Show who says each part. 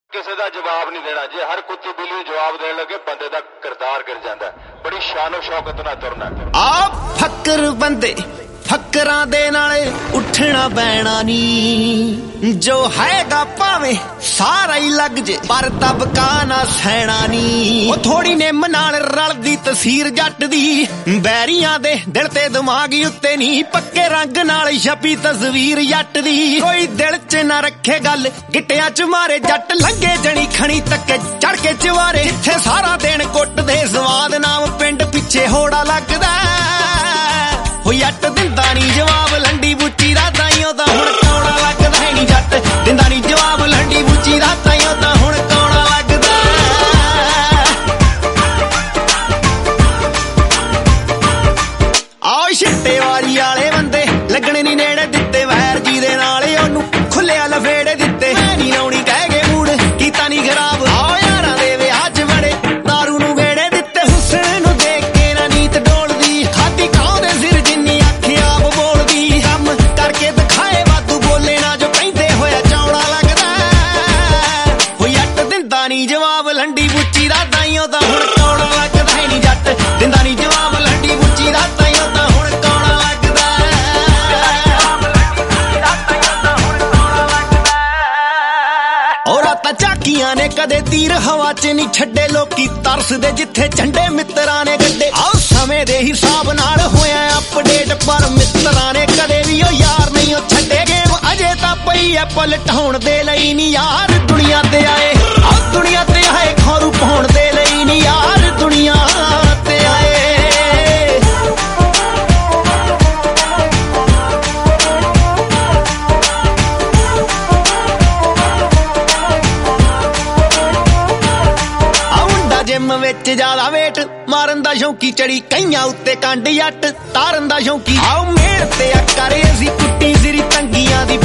Speaker 1: ਕਿਸੇ ਦਾ ਜਵਾਬ ਨਹੀਂ ਦੇਣਾ। ਜੇ ਹਰ ਕੁੱਤੀ ਬਿੱਲੀ ਨੂੰ ਜਵਾਬ ਦੇਣ ਲੱਗੇ ਬੰਦੇ ਦਾ ਕਿਰਦਾਰ ਗਿਰ ਜਾਂਦਾ। ਬੜੀ ਸ਼ਾਨੋ ਸ਼ੌਕਤ ਨਾਲ ਤੁਰਨਾ।
Speaker 2: ਆ ਫੱਕਰ ਬੰਦੇ ਫੱਕਰਾਂ ਦੇ ਨਾਲੇ ਉੱਠਣਾ ਬੈਣਾ ਨੀ, ਜੋ ਹੈਗਾ ਭਾਵੇਂ ਸਾਰਾ ਹੀ ਲੱਗ ਜੇ ਪਰ ਦਬਕਾ ਨਾ ਸਹਿਣਾ ਨੀ। ਉਹ ਥੋੜੀ ਨਿੰਮ ਨਾਲ ਰਲਦੀ ਤਸੀਰ ਜੱਟ ਦੀ, ਬੈਰੀਆਂ ਦੇ ਦਿਲ ਤੇ ਦਿਮਾਗ ਉੱਤੇ ਨੀ, ਪੱਕੇ ਰੰਗ ਨਾਲ ਛਪੀ ਤਸਵੀਰ ਜੱਟ ਦੀ। ਕੋਈ ਦਿਲ 'ਚ ਨਾ ਰੱਖੇ ਗੱਲ, ਗਿੱਟਿਆਂ 'ਚ ਮਾਰੇ ਜੱਟ ਲੰਗੇ ਜਣੀ ਖਣੀ ਤੱਕੇ ਚੜ ਕੇ ਚਵਾਰੇ। ਜਿੱਥੇ ਸਾਰਾ ਦਿਨ ਕੁੱਟਦੇ ਸਵਾਦ ਨਾਮ ਪਿੰਡ ਪਿੱਛੇ ਹੋੜਾ ਲੱਗਦਾ। ਹੋ ਜੱਟ ਦਿੰਦਾ ਨੀ ਜਵਾਬ ਲੰਡੀ ਬੁੱਚੀ ਦਾ, ਤਾਈਓ ਤਾਂ ਹੁਣ ਕੌੜਾ ਲੱਗਦਾ ਹੈ ਨੀ। ਜੱਟ ਦਿੰਦਾ ਨੀ ਜਵਾਬ ਲੰਡੀ ਬੁੱਚੀ ਦਾ, ਤਾਈਓ ਤਾਂ ਹੁਣ ਕੌੜਾ ਲੱਗਦਾ। ਆਓ ਛਿੱਟੇ ਵਾਲੀ ਵਾਲੇ ਬੰਦੇ ਲੱਗਣੇ ਨੀ ਨੇੜੇ ਦਿੱਤੇ, ਵੈਰ ਜੀ ਦੇ ਨਾਲ ਉਹਨੂੰ ਖੁੱਲਿਆ ਲਫੇੜੇ ਦਿੱਤੇ। ਮੈਂ ਨੀ ਲਾਉਣੀ ਕਹਿ ਗਏ ਮੂਡ ਕੀਤਾ ਨੀ ਖਰਾਬ। ਆਓ ਯਾਰਾਂ ਦੇ ਵਿਆਹ 'ਚ ਬੜੇ ਦਾਰੂ ਨੂੰ ਵੇੜੇ ਦਿੱਤੇ, ਹੁਸਨ ਨੂੰ ਦੇਖ ਕੇ ਨਾ ਨੀਤ ਡੋਲਦੀ। ਖਾਦੀ ਕਾਉ ਦੇ ਸਿਰ ਜਿੰਨੀ ਅੱਖ ਆਪ ਬੋਲਦੀ, ਕੰਮ ਕਰਕੇ ਦਿਖਾਏ ਵਾਧੂ ਬੋਲੇ ਨਾ ਜੋ ਕਹਿੰਦੇ ਹੋਇਆ ਚੌੜਾ ਲੱਗਦਾ। ਹੋ ਜੱਟ ਦਿੰਦਾ ਨੀ ਜਵਾਬ ਲੰਡੀ ਬੁੱਚੀ ਦਾ, ਤਾਈਓ ਤਾਂ ਹੁਣ ਕੌੜਾ ਲੱਗਦਾ ਹੈ ਨੀ। ਜੱਟ ਦਿੰਦਾ ਨੀ ਜਵਾਬ ਲੰਡੀ ਬੁੱਚੀ ਦਾ, ਤਾਈਓ ਤਾਂ ਹੁਣ ਕੌੜਾ ਲੱਗਦਾ। ਉਹ ਰਾਤਾਂ ਝਾਕੀਆਂ ਨੇ ਕਦੇ ਤੀਰ ਹਵਾ 'ਚ ਨਹੀਂ ਛੱਡੇ, ਲੋਕੀ ਤਰਸਦੇ ਜਿੱਥੇ ਝੰਡੇ ਮਿੱਤਰਾਂ ਨੇ ਗੱਡੇ। ਆਹ ਸਮੇਂ ਦੇ ਹਿਸਾਬ ਨਾਲ ਹੋਇਆ ਅਪਡੇਟ, ਪਰ ਮਿੱਤਰਾਂ ਨੇ ਕਦੇ ਵੀ ਉਹ ਯਾਰ ਨਹੀਂ ਉਹ ਛੱਡੇ। ਗੇਮ ਅਜੇ ਤਾਂ ਪਈ ਐ ਪਲਟਾਉਣ ਦੇ ਲਈ ਨੀ ਯਾਰ, ਦੁਨੀਆ ਤੇ ਆਏ ਆਹ ਦੁਨੀਆ ਤੇ ਆਏ ਖੌਰੂ ਪਾਉਣ ਦੇ ਲਈ ਨੀ ਯਾਰ, ਦੁਨੀਆ ਤੇ ਆਏ। ਜਿੰਮ ਵਿੱਚ ਜ਼ਿਆਦਾ ਵੇਟ ਮਾਰਨ ਦਾ ਸ਼ੌਂਕੀ, ਚੜੀ ਕਈਆਂ ਉੱਤੇ ਕੰਡ ਜੱਟ ਤਾਰਨ ਦਾ ਸ਼ੌਂਕੀ। ਆਓ ਮੇਰ ਤੇ ਆ ਕਰੇ ਅਸੀਂ ਕੁੱਟੀ ਸਿਰੀ ਤੰਗੀਆਂ ਦੀ